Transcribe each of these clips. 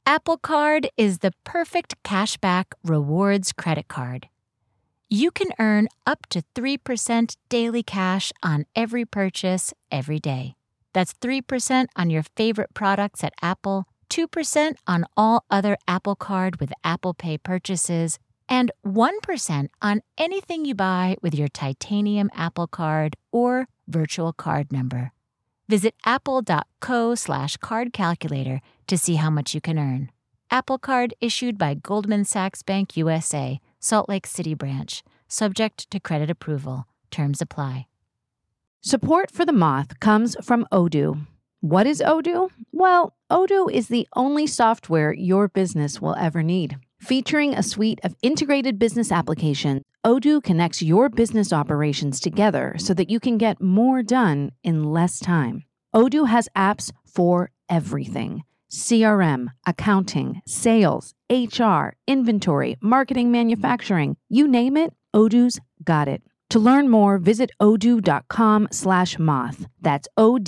Apple Card is the perfect cashback rewards credit card. You can earn up to 3% daily cash on every purchase every day. That's 3% on your favorite products at Apple, 2% on all other Apple Card with Apple Pay purchases, and 1% on anything you buy with your titanium Apple Card or virtual card number. Visit apple.co/card calculator to see how much you can earn. Apple Card issued by Goldman Sachs Bank USA, Salt Lake City branch. Subject to credit approval. Terms apply. Support for The Moth comes from Odoo. What is Odoo? Well, Odoo is the only software your business will ever need. Featuring a suite of integrated business applications, Odoo connects your business operations together so that you can get more done in less time. Odoo has apps for everything: CRM, accounting, sales, HR, inventory, marketing, manufacturing. You name it, Odoo's got it. To learn more, visit odoo.com/moth. That's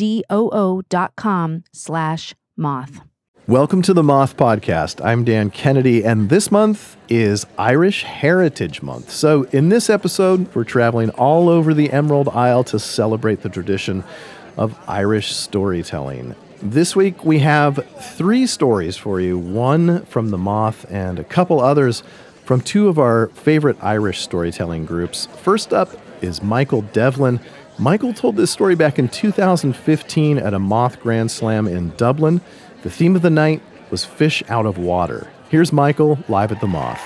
odoo.com/moth. Welcome to the Moth Podcast. I'm Dan Kennedy, and this month is Irish Heritage Month. So in this episode, we're traveling all over the Emerald Isle to celebrate the tradition of Irish storytelling. This week, we have 3 stories for you, one from the Moth and a couple others from 2 of our favorite Irish storytelling groups. First up is Michael Devlin. Michael told this story back in 2015 at a Moth Grand Slam in Dublin. The theme of the night was fish out of water. Here's Michael live at the Moth.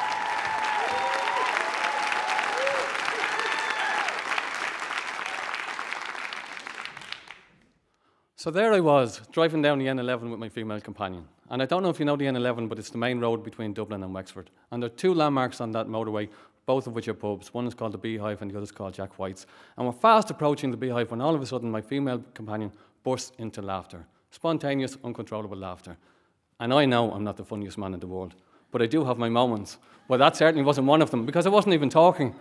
So there I was, driving down the N11 with my female companion. And I don't know if you know the N11, but it's the main road between Dublin and Wexford. And there are 2 landmarks on that motorway, both of which are pubs. One is called the Beehive and the other is called Jack White's. And we're fast approaching the Beehive when all of a sudden my female companion bursts into laughter. Spontaneous, uncontrollable laughter. And I know I'm not the funniest man in the world, but I do have my moments. Well, that certainly wasn't one of them, because I wasn't even talking.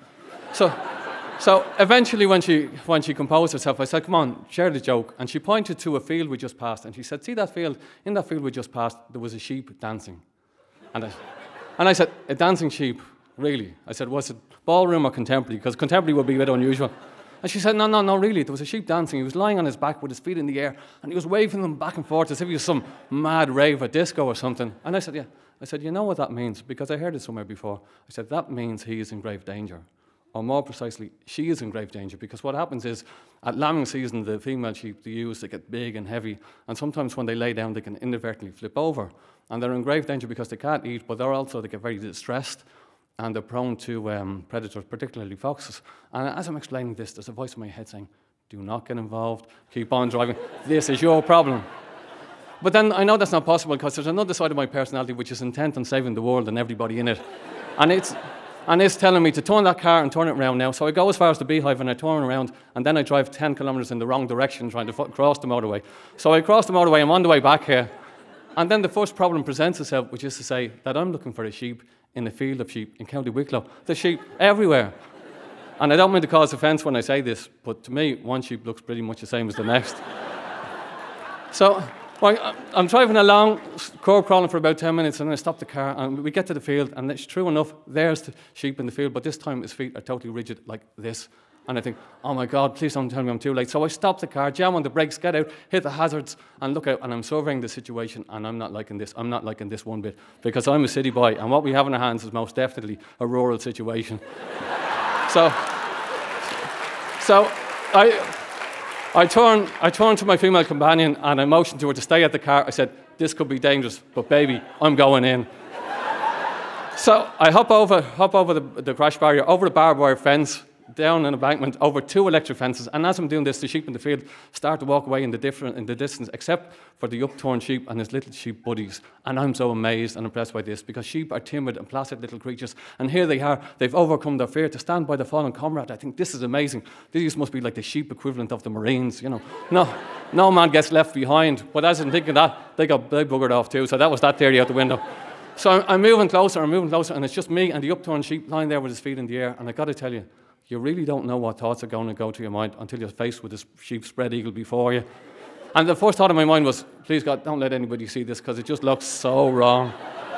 So eventually when she composed herself, I said, come on, share the joke. And she pointed to a field we just passed, and she said, see that field? In that field we just passed, there was a sheep dancing. And I said, a dancing sheep? Really? I said, was it ballroom or contemporary? Because contemporary would be a bit unusual. And she said, no, really, there was a sheep dancing. He was lying on his back with his feet in the air, and he was waving them back and forth as if he was some mad rave or disco or something. And I said, yeah. I said, you know what that means? Because I heard it somewhere before. I said, that means he is in grave danger. Or more precisely, she is in grave danger, because what happens is, at lambing season, the female sheep they use, they get big and heavy, and sometimes when they lay down, they can inadvertently flip over. And they're in grave danger because they can't eat, but they get very distressed, and they're prone to predators, particularly foxes. And as I'm explaining this, there's a voice in my head saying, do not get involved, keep on driving, this is your problem. But then I know that's not possible, because there's another side of my personality which is intent on saving the world and everybody in it. And it's telling me to turn that car and turn it around now. So I go as far as the Beehive and I turn around, and then I drive 10 kilometres in the wrong direction trying to cross the motorway. So I cross the motorway, I'm on the way back here. And then the first problem presents itself, which is to say that I'm looking for a sheep in a field of sheep in County Wicklow. There's sheep everywhere. And I don't mean to cause offence when I say this, but to me, one sheep looks pretty much the same as the next. So I'm driving along, curb crawling for about 10 minutes, and then I stop the car, and we get to the field, and it's true enough, there's the sheep in the field, but this time his feet are totally rigid like this. And I think, oh my God, please don't tell me I'm too late. So I stop the car, jam on the brakes, get out, hit the hazards, and look out, and I'm surveying the situation, and I'm not liking this. I'm not liking this one bit, because I'm a city boy, and what we have in our hands is most definitely a rural situation. So I turned to my female companion, and I motioned to her to stay at the car. I said, this could be dangerous, but baby, I'm going in. So I hop over the crash barrier, over the barbed wire fence, down an embankment, over 2 electric fences, and as I'm doing this, the sheep in the field start to walk away in the distance, except for the upturned sheep and his little sheep buddies. And I'm so amazed and impressed by this, because sheep are timid and placid little creatures, and here they are, they've overcome their fear to stand by the fallen comrade. I think this is amazing. These must be like the sheep equivalent of the Marines, you know. No man gets left behind, but as I'm thinking that, they buggered off too, so that was that theory out the window. So I'm moving closer, and it's just me and the upturned sheep lying there with his feet in the air, and I got to tell you, you really don't know what thoughts are going to go to your mind until you're faced with this sheep spread eagle before you. And the first thought in my mind was, please God, don't let anybody see this because it just looks so wrong.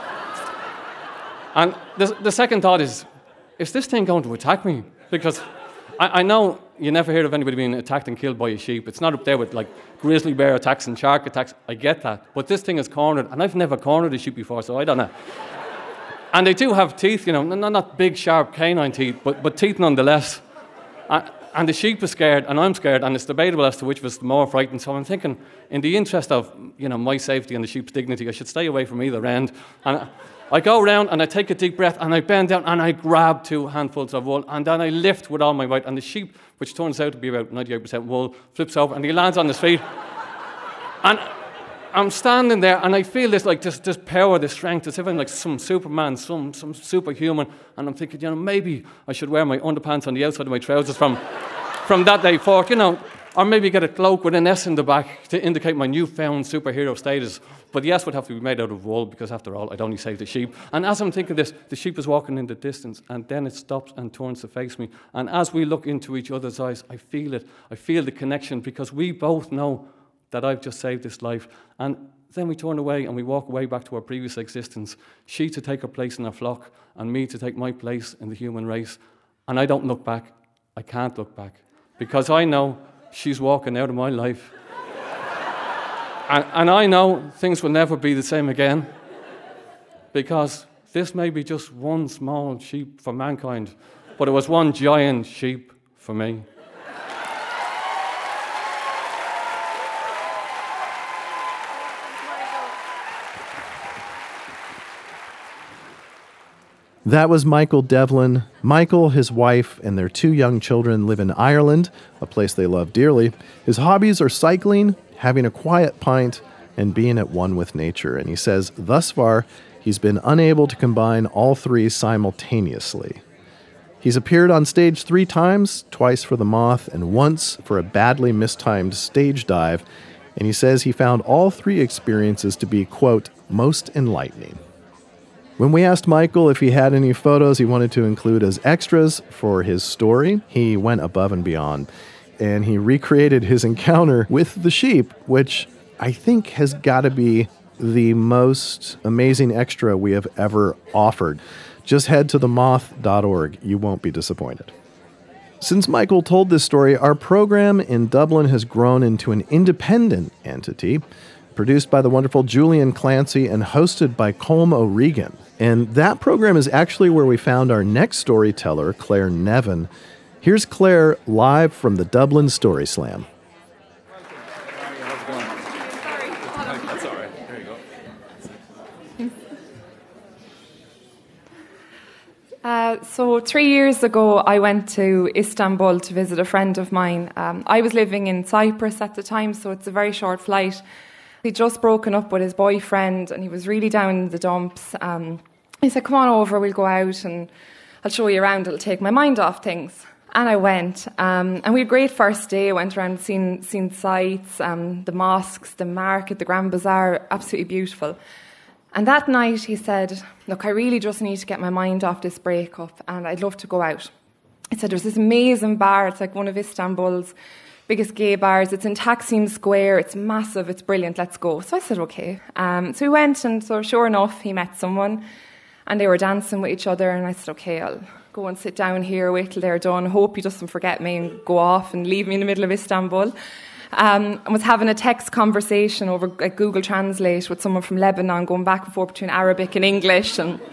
And the second thought is this thing going to attack me? Because I know you never hear of anybody being attacked and killed by a sheep. It's not up there with like grizzly bear attacks and shark attacks. I get that. But this thing is cornered, and I've never cornered a sheep before, so I don't know. And they do have teeth, you know, not big, sharp canine teeth, but teeth nonetheless. And the sheep is scared, and I'm scared, and it's debatable as to which was more frightened. So I'm thinking, in the interest of, you know, my safety and the sheep's dignity, I should stay away from either end. And I go around and I take a deep breath and I bend down and I grab 2 handfuls of wool and then I lift with all my weight, and the sheep, which turns out to be about 98% wool, flips over and he lands on his feet. And I'm standing there and I feel this power, this strength, as if I'm like some Superman, some superhuman. And I'm thinking, you know, maybe I should wear my underpants on the outside of my trousers from that day forth, you know, or maybe get a cloak with an S in the back to indicate my newfound superhero status. But the S would have to be made out of wool because, after all, I'd only saved the sheep. And as I'm thinking this, the sheep is walking in the distance, and then it stops and turns to face me. And as we look into each other's eyes, I feel it. I feel the connection, because we both know that I've just saved this life. And then we turn away and we walk away back to our previous existence. She to take her place in her flock, and me to take my place in the human race. And I don't look back. I can't look back, because I know she's walking out of my life. And I know things will never be the same again, because this may be just one small sheep for mankind, but it was one giant sheep for me. That was Michael Devlin. Michael, his wife, and their 2 young children live in Ireland, a place they love dearly. His hobbies are cycling, having a quiet pint, and being at one with nature. And he says thus far, he's been unable to combine all 3 simultaneously. He's appeared on stage 3 times, twice for The Moth and once for a badly mistimed stage dive. And he says he found all 3 experiences to be, quote, most enlightening. When we asked Michael if he had any photos he wanted to include as extras for his story, he went above and beyond. And he recreated his encounter with the sheep, which I think has got to be the most amazing extra we have ever offered. Just head to themoth.org. You won't be disappointed. Since Michael told this story, our program in Dublin has grown into an independent entity, produced by the wonderful Julian Clancy and hosted by Colm O'Regan. And that program is actually where we found our next storyteller, Claire Nevin. Here's Claire live from the Dublin Story Slam. That's all right. There you go. So 3 years ago, I went to Istanbul to visit a friend of mine. I was living in Cyprus at the time, so it's a very short flight. He'd just broken up with his boyfriend, and he was really down in the dumps. He said, come on over, we'll go out, and I'll show you around. It'll take my mind off things. And I went, and we had a great first day. Went around, seen sights, the mosques, the market, the Grand Bazaar, absolutely beautiful. And that night he said, look, I really just need to get my mind off this breakup, and I'd love to go out. He said, there's this amazing bar. It's like one of Istanbul's biggest gay bars. It's in Taksim Square. It's massive. It's brilliant. Let's go. So I said, okay. So we went, and so sure enough, he met someone, and they were dancing with each other. And I said, okay, I'll go and sit down here, wait till they're done. Hope he doesn't forget me and go off and leave me in the middle of Istanbul. I was having a text conversation over Google Translate with someone from Lebanon, going back and forth between Arabic and English. And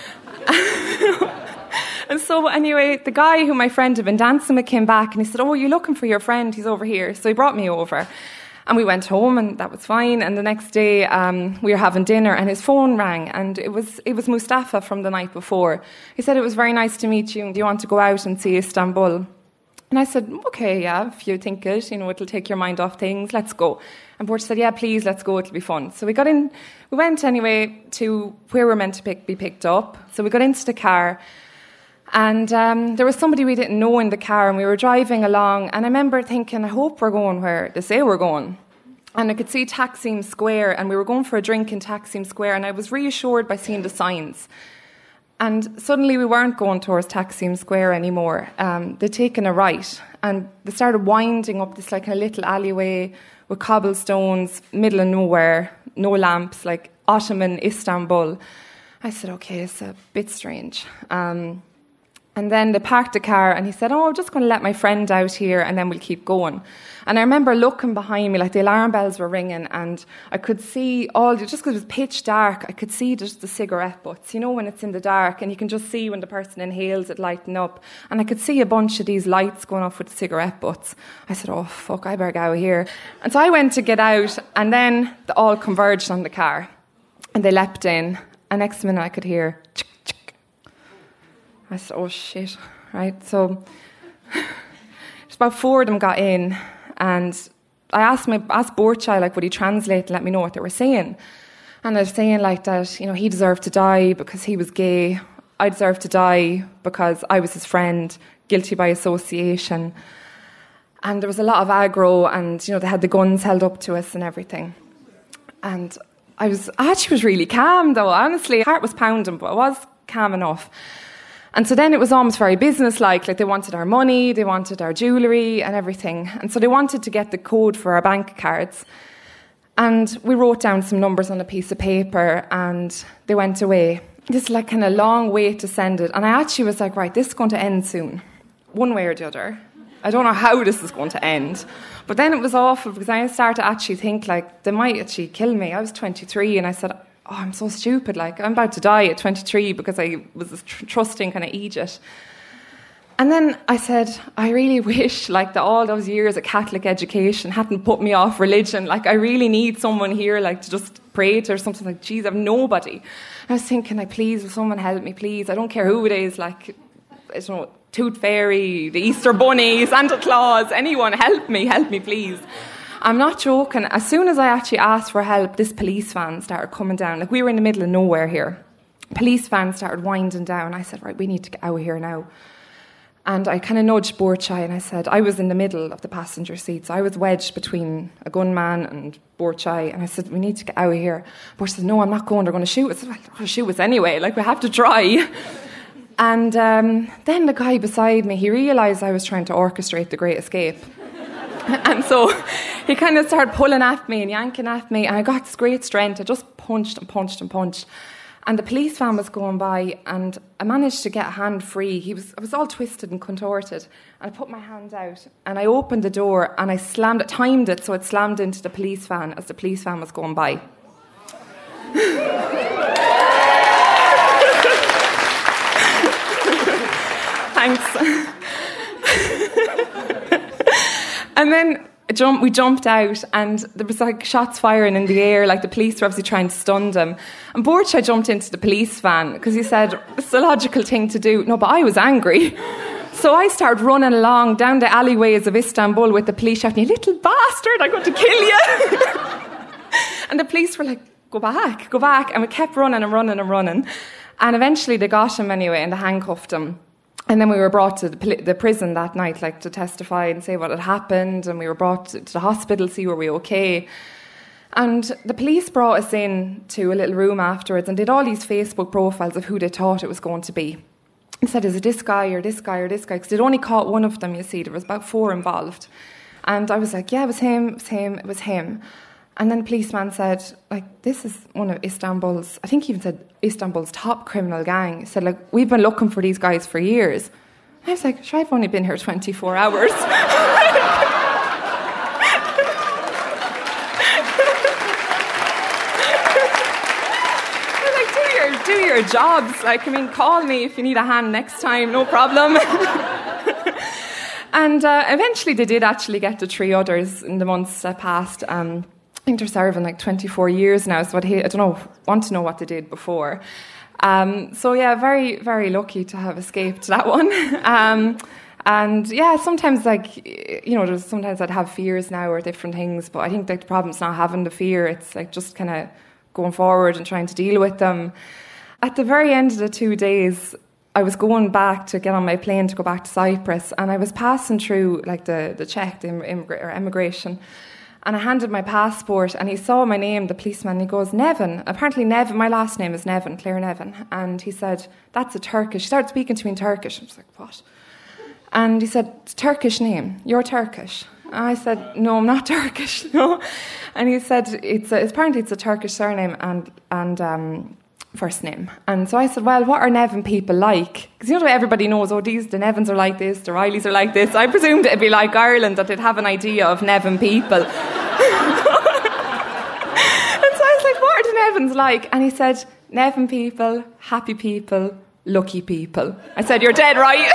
and so anyway, the guy who my friend had been dancing with came back, and he said, oh, you're looking for your friend? He's over here. So he brought me over. And we went home, and that was fine. And the next day, we were having dinner, and his phone rang, and it was Mustafa from the night before. He said, it was very nice to meet you. Do you want to go out and see Istanbul? And I said, okay, yeah, if you think it, it'll take your mind off things, let's go. And Portia said, yeah, please, let's go, it'll be fun. So we went anyway to where we're meant to be picked up. So we got into the car, and there was somebody we didn't know in the car, and we were driving along, and I remember thinking, I hope we're going where they say we're going. And I could see Taksim Square, and we were going for a drink in Taksim Square, and I was reassured by seeing the signs. And suddenly we weren't going towards Taksim Square anymore. They'd taken a right, and they started winding up this like a little alleyway with cobblestones, middle of nowhere, no lamps, like Ottoman Istanbul. I said, okay, it's a bit strange. And then they parked the car and he said, oh, I'm just going to let my friend out here and then we'll keep going. And I remember looking behind me, like the alarm bells were ringing and I could see just because it was pitch dark, I could see just the cigarette butts, you know, when it's in the dark and you can just see when the person inhales it lighting up. And I could see a bunch of these lights going off with the cigarette butts. I said, oh, fuck, I better get out of here. And so I went to get out and then they all converged on the car and they leapt in. And next minute I could hear, chick, chick. I said, oh, shit, right? So just about 4 of them got in and I asked Borchai, like, would he translate and let me know what they were saying? And they're saying, like, that, you know, he deserved to die because he was gay. I deserved to die because I was his friend, guilty by association. And there was a lot of aggro and, you know, they had the guns held up to us and everything. And I actually was really calm, though, honestly. Heart was pounding, but I was calm enough. And so then it was almost very business-like they wanted our money, they wanted our jewellery and everything. And so they wanted to get the code for our bank cards. And we wrote down some numbers on a piece of paper and they went away. This like kind of long way to send it. And I actually was like, right, this is going to end soon, one way or the other. I don't know how this is going to end. But then it was awful because I started to actually think like they might actually kill me. I was 23 and I said, oh, I'm so stupid, like, I'm about to die at 23 because I was a trusting kind of idiot. And then I said, I really wish, like, that all those years of Catholic education hadn't put me off religion. Like, I really need someone here, like, to just pray to or something like, geez, I've nobody. I was thinking, like, please, will someone help me, please? I don't care who it is, like, I don't know, Tooth Fairy, the Easter Bunny, Santa Claus, anyone, help me, please. I'm not joking. As soon as I actually asked for help, this police van started coming down. Like, we were in the middle of nowhere here. Police van started winding down. I said, right, we need to get out of here now. And I kind of nudged Borchai and I said, I was in the middle of the passenger seat. So I was wedged between a gunman and Borchai. And I said, we need to get out of here. Borchai said, no, I'm not going. They're going to shoot us. I said, well, they're going to shoot us anyway. Like, we have to try. And then the guy beside me, he realised I was trying to orchestrate the Great Escape. And so he kind of started pulling at me and yanking at me, and I got this great strength. I just punched and punched and punched. And the police van was going by, and I managed to get a hand free. I was all twisted and contorted. And I put my hand out, and I opened the door, and I timed it so it slammed into the police van as the police van was going by. Thanks. And then we jumped out and there was like shots firing in the air, like the police were obviously trying to stun them. And Borchai jumped into the police van because he said, it's the logical thing to do. No, but I was angry. So I started running along down the alleyways of Istanbul with the police shouting, you little bastard, I'm going to kill you. And the police were like, go back. And we kept running and running and running. And eventually they got him anyway and they handcuffed him. And then we were brought to the prison that night, like, to testify and say what had happened. And we were brought to the hospital, see were we okay. And the police brought us in to a little room afterwards and did all these Facebook profiles of who they thought it was going to be. And said, is it this guy or this guy or this guy? Because they'd only caught one of them, you see. There was about 4 involved. And I was like, yeah, it was him. And then the policeman said, like, this is one of Istanbul's, I think he even said Istanbul's top criminal gang. He said, like, we've been looking for these guys for years. I was like, sure, I've only been here 24 hours. Do your jobs. Like, I mean, call me if you need a hand next time, no problem. And eventually they did actually get the 3 others in the months that passed. I think they're serving like 24 years now, so want to know what they did before. So yeah, very, very lucky to have escaped that one. And yeah, sometimes sometimes I'd have fears now or different things, but I think like the problem's not having the fear, it's like just kind of going forward and trying to deal with them. At the very end of the 2 days, I was going back to get on my plane to go back to Cyprus, and I was passing through like the check, the immigration. And I handed my passport and he saw my name, the policeman, and he goes, Nevin. Apparently Nevin, my last name is Nevin, Claire Nevin. And he said, that's a Turkish. He started speaking to me in Turkish. I was like, what? And he said, it's a Turkish name. You're Turkish. I said, no, I'm not Turkish, no. And he said, apparently it's a Turkish surname and first name. And so I said, well, what are Nevin people like? Because you know everybody knows, the Nevins are like this, the Rileys are like this. I presumed it'd be like Ireland, that they'd have an idea of Nevin people. And so I was like, what are the Nevins like? And he said, Nevin people, happy people, lucky people. I said, you're dead right.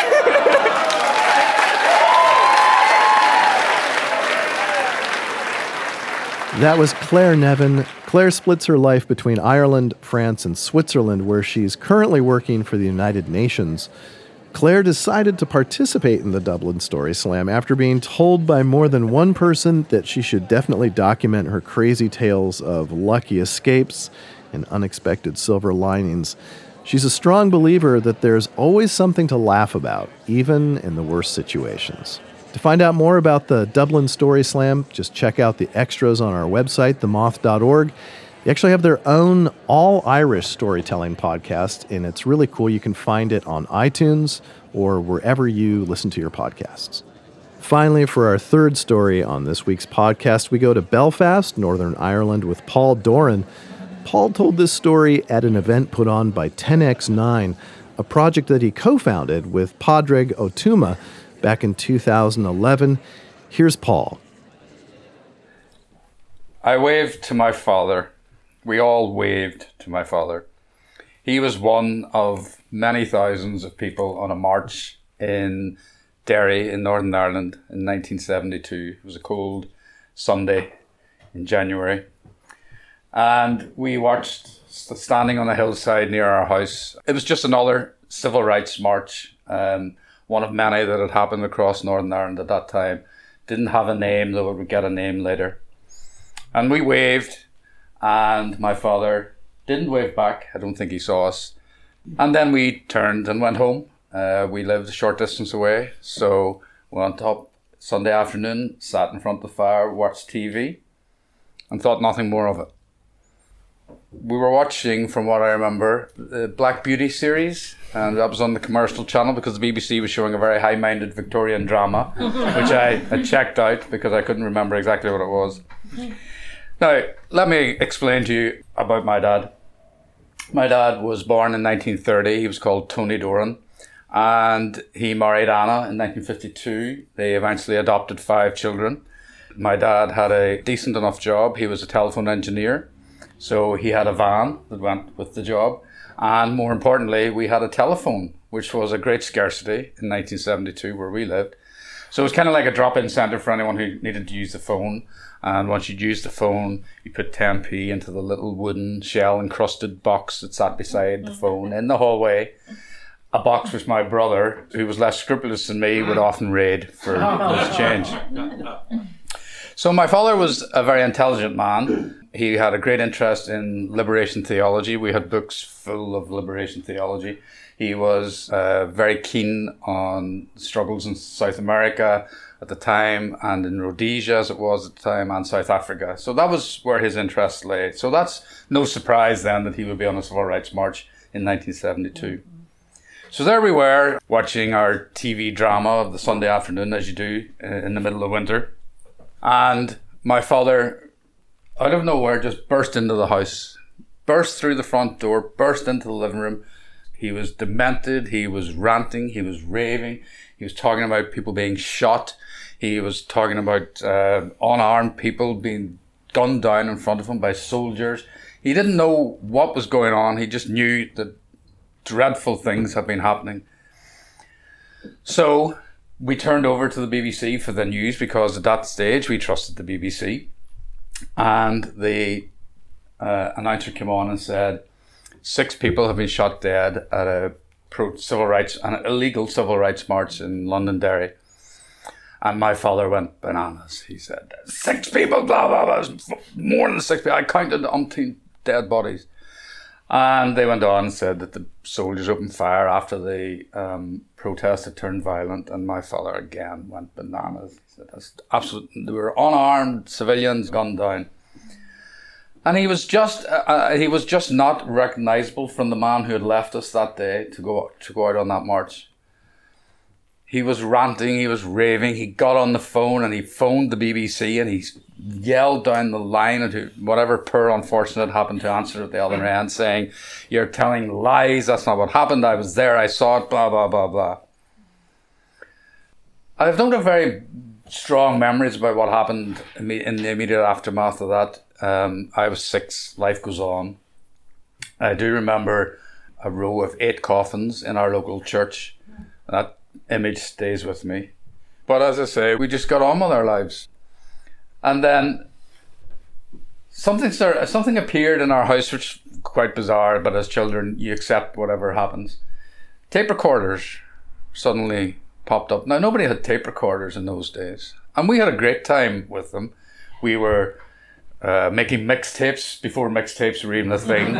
That was Claire Nevin. Claire splits her life between Ireland, France, and Switzerland, where she's currently working for the United Nations. Claire decided to participate in the Dublin Story Slam after being told by more than one person that she should definitely document her crazy tales of lucky escapes and unexpected silver linings. She's a strong believer that there's always something to laugh about, even in the worst situations. To find out more about the Dublin Story Slam, just check out the extras on our website, themoth.org. They actually have their own all-Irish storytelling podcast, and it's really cool. You can find it on iTunes or wherever you listen to your podcasts. Finally, for our third story on this week's podcast, we go to Belfast, Northern Ireland, with Paul Doran. Paul told this story at an event put on by 10X9, a project that he co-founded with Padraig Ó Tuama, back in 2011. Here's Paul. I waved to my father. We all waved to my father. He was one of many thousands of people on a march in Derry in Northern Ireland in 1972. It was a cold Sunday in January. And we watched, standing on a hillside near our house. It was just another civil rights march. One of many that had happened across Northern Ireland at that time. Didn't have a name, though it would get a name later. And we waved, and my father didn't wave back. I don't think he saw us. And then we turned and went home. We lived a short distance away, so we went up Sunday afternoon, sat in front of the fire, watched TV, and thought nothing more of it. We were watching, from what I remember, the Black Beauty series, and that was on the commercial channel because the BBC was showing a very high-minded Victorian drama, which I checked out because I couldn't remember exactly what it was. Now, let me explain to you about my dad. My dad was born in 1930. He was called Tony Doran, and he married Anna in 1952. They eventually adopted 5 children. My dad had a decent enough job. He was a telephone engineer. So he had a van that went with the job. And more importantly, we had a telephone, which was a great scarcity in 1972 where we lived. So it was kind of like a drop-in centre for anyone who needed to use the phone. And once you'd use the phone, you put 10p into the little wooden shell-encrusted box that sat beside the phone in the hallway. A box which my brother, who was less scrupulous than me, would often raid for loose change. So my father was a very intelligent man. He had a great interest in liberation theology. We had books full of liberation theology. He was very keen on struggles in South America at the time, and in Rhodesia as it was at the time, and South Africa. So that was where his interest lay. So that's no surprise then that he would be on a civil rights march in 1972. So there we were, watching our TV drama of the Sunday afternoon, as you do in the middle of winter. And my father, out of nowhere, just burst into the house, burst through the front door, burst into the living room. He was demented, he was ranting, he was raving, he was talking about people being shot, he was talking about unarmed people being gunned down in front of him by soldiers. He didn't know what was going on, he just knew that dreadful things had been happening. So we turned over to the BBC for the news because at that stage we trusted the BBC. And the announcer came on and said, 6 people have been shot dead at an illegal civil rights march in Londonderry. And my father went bananas. He said, 6 people, blah, blah, blah. More than 6 people. I counted umpteen dead bodies. And they went on and said that the soldiers opened fire after the protest had turned violent, and my father again went bananas. He said, that's absolutely, they were unarmed civilians gunned down. And he was just not recognizable from the man who had left us that day to go out on that march. He was ranting, he was raving, he got on the phone and he phoned the BBC and he yelled down the line to whatever poor unfortunate happened to answer at the other end, saying, "You're telling lies, that's not what happened, I was there, I saw it, blah, blah, blah, blah." I don't have very strong memories about what happened in the immediate aftermath of that. I was 6, life goes on. I do remember a row of 8 coffins in our local church. That image stays with me. But as I say, we just got on with our lives. And then something appeared in our house, which is quite bizarre, but as children, you accept whatever happens. Tape recorders suddenly popped up. Now, nobody had tape recorders in those days. And we had a great time with them. We were making mixtapes before mixtapes were even a thing.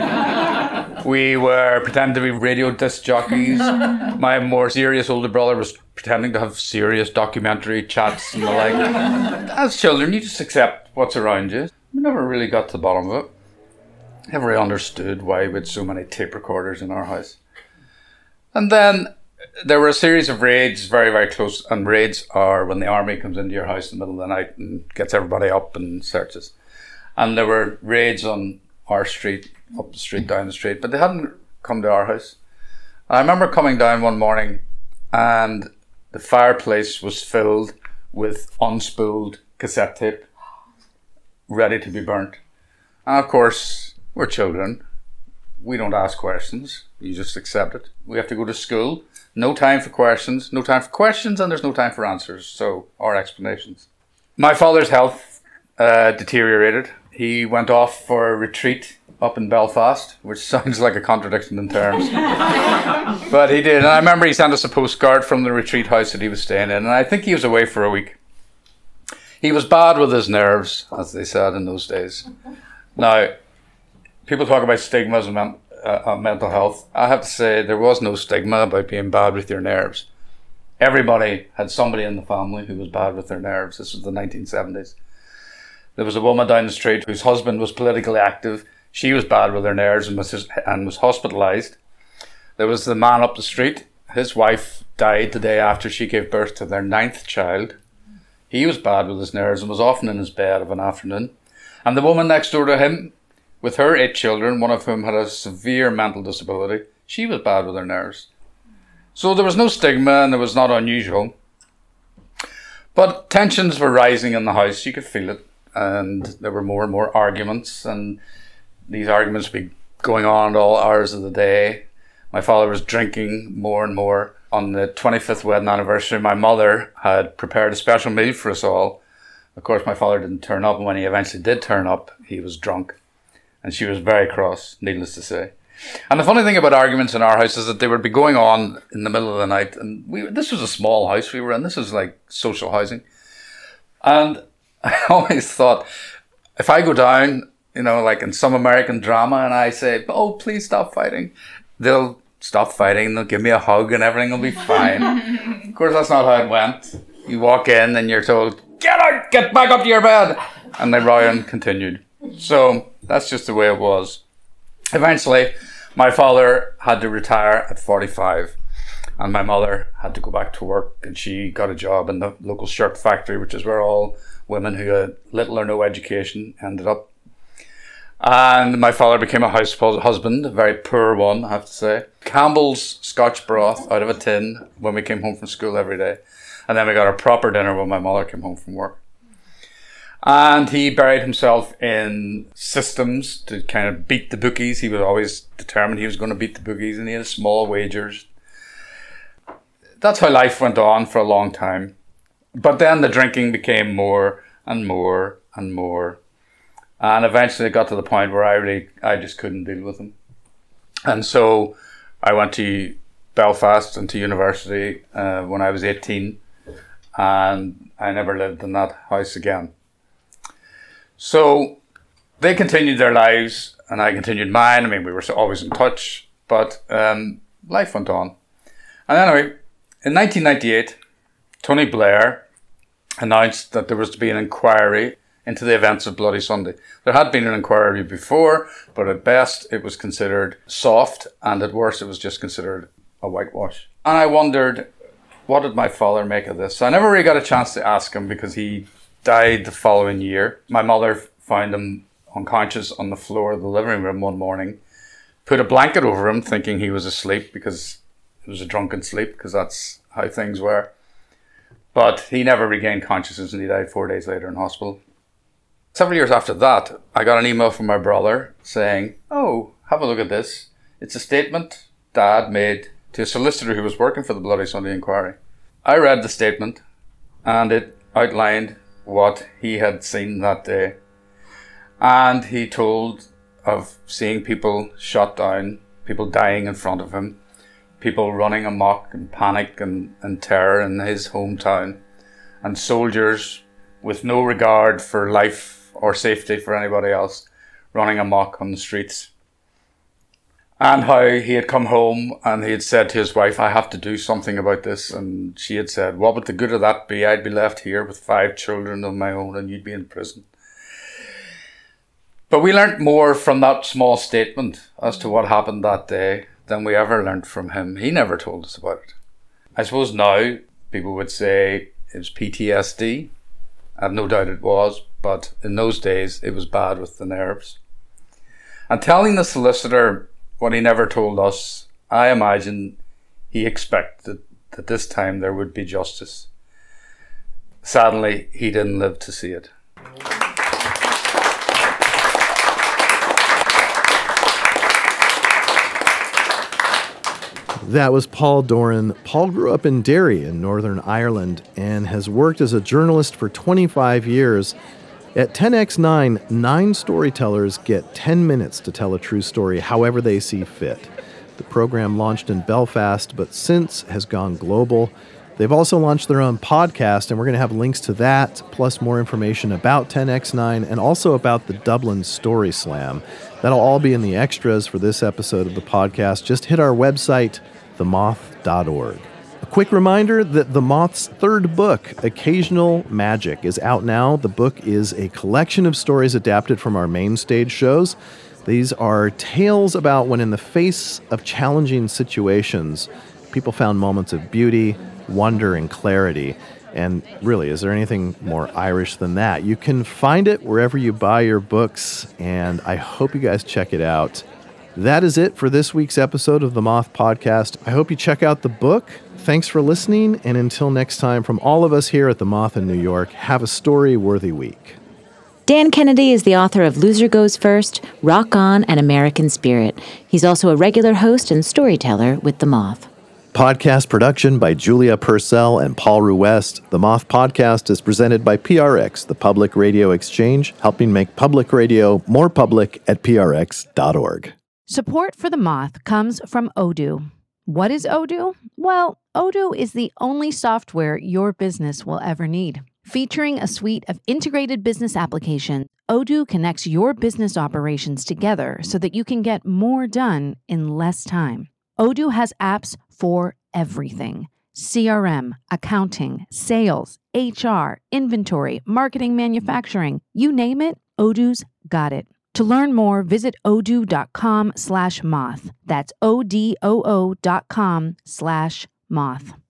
We were pretending to be radio disc jockeys. My more serious older brother was pretending to have serious documentary chats and the like. As children, you just accept what's around you. We never really got to the bottom of it. Never really understood why we had so many tape recorders in our house. And then there were a series of raids, very, very close. And raids are when the army comes into your house in the middle of the night and gets everybody up and searches. And there were raids on our street, up the street, down the street, but they hadn't come to our house. I remember coming down one morning and the fireplace was filled with unspooled cassette tape, ready to be burnt. And of course, we're children. We don't ask questions. You just accept it. We have to go to school. No time for questions. No time for questions, and there's no time for answers, or explanations. My father's health deteriorated. He went off for a retreat up in Belfast, which sounds like a contradiction in terms. But he did. And I remember he sent us a postcard from the retreat house that he was staying in, and I think he was away for a week. He was bad with his nerves, as they said in those days. Now, people talk about stigmas and mental health. I have to say there was no stigma about being bad with your nerves. Everybody had somebody in the family who was bad with their nerves. This was the 1970s. There was a woman down the street whose husband was politically active. She was bad with her nerves and was hospitalised. There was the man up the street. His wife died the day after she gave birth to their 9th child. He was bad with his nerves and was often in his bed of an afternoon. And the woman next door to him, with her 8 children, one of whom had a severe mental disability, she was bad with her nerves. So there was no stigma and it was not unusual. But tensions were rising in the house. You could feel it. And there were more and more arguments, and these arguments would be going on at all hours of the day. My father was drinking more and more. On the 25th wedding anniversary, my mother had prepared a special meal for us all. Of course, my father didn't turn up, and when he eventually did turn up, he was drunk. And she was very cross, needless to say. And the funny thing about arguments in our house is that they would be going on in the middle of the night. And this was a small house we were in. This was like social housing. And I always thought, if I go down, like in some American drama, and I say, "Oh, please stop fighting," they'll stop fighting, they'll give me a hug, and everything will be fine. Of course, that's not how it went. You walk in and you're told, "Get out, get back up to your bed," and the row continued. So that's just the way it was. Eventually, my father had to retire at 45, and my mother had to go back to work, and she got a job in the local shirt factory, which is where all women who had little or no education ended up. And my father became a house husband, a very poor one, I have to say. Campbell's Scotch broth out of a tin when we came home from school every day. And then we got a proper dinner when my mother came home from work. And he buried himself in systems to kind of beat the bookies. He was always determined he was going to beat the bookies, and he had small wagers. That's how life went on for a long time. But then the drinking became more and more and more. And eventually it got to the point where I just couldn't deal with him. And so I went to Belfast and to university when I was 18. And I never lived in that house again. So they continued their lives and I continued mine. I mean, we were always in touch, but life went on. And anyway, in 1998, Tony Blair announced that there was to be an inquiry into the events of Bloody Sunday. There had been an inquiry before, but at best it was considered soft, and at worst it was just considered a whitewash. And I wondered, what did my father make of this? So I never really got a chance to ask him because he died the following year. My mother found him unconscious on the floor of the living room one morning, put a blanket over him thinking he was asleep because it was a drunken sleep, because that's how things were. But he never regained consciousness and he died 4 days later in hospital. Several years after that, I got an email from my brother saying, "Oh, have a look at this. It's a statement Dad made to a solicitor who was working for the Bloody Sunday Inquiry." I read the statement and it outlined what he had seen that day. And he told of seeing people shot down, people dying in front of him, people running amok in panic and terror in his hometown, and soldiers with no regard for life or safety for anybody else running amok on the streets. And how he had come home and he had said to his wife, "I have to do something about this." And she had said, "What would the good of that be? I'd be left here with 5 children of my own and you'd be in prison." But we learnt more from that small statement as to what happened that day than we ever learnt from him. He never told us about it. I suppose now people would say it was PTSD. I've no doubt it was, but in those days it was bad with the nerves. And telling the solicitor what he never told us, I imagine he expected that this time there would be justice. Sadly, he didn't live to see it. That was Paul Doran. Paul grew up in Derry in Northern Ireland and has worked as a journalist for 25 years. At 10x9, 9 storytellers get 10 minutes to tell a true story however they see fit. The program launched in Belfast, but since has gone global. They've also launched their own podcast, and we're going to have links to that, plus more information about 10x9 and also about the Dublin Story Slam. That'll all be in the extras for this episode of the podcast. Just hit our website, themoth.org. A quick reminder that The Moth's third book, Occasional Magic, is out now. The book is a collection of stories adapted from our main stage shows. These are tales about when, in the face of challenging situations, people found moments of beauty, wonder, and clarity. And really, is there anything more Irish than that? You can find it wherever you buy your books, and I hope you guys check it out. That is it for this week's episode of The Moth Podcast. I hope you check out the book. Thanks for listening, and until next time, from all of us here at The Moth in New York, have a story-worthy week. Dan Kennedy is the author of Loser Goes First, Rock On, and American Spirit. He's also a regular host and storyteller with The Moth. Podcast production by Julia Purcell and Paul Ruwest. The Moth Podcast is presented by PRX, the Public Radio Exchange, helping make public radio more public at prx.org. Support for The Moth comes from Odoo. What is Odoo? Well, Odoo is the only software your business will ever need. Featuring a suite of integrated business applications, Odoo connects your business operations together so that you can get more done in less time. Odoo has apps for everything: CRM, accounting, sales, HR, inventory, marketing, manufacturing. You name it, Odoo's got it. To learn more, visit odoo.com/moth. That's odoo.com/moth.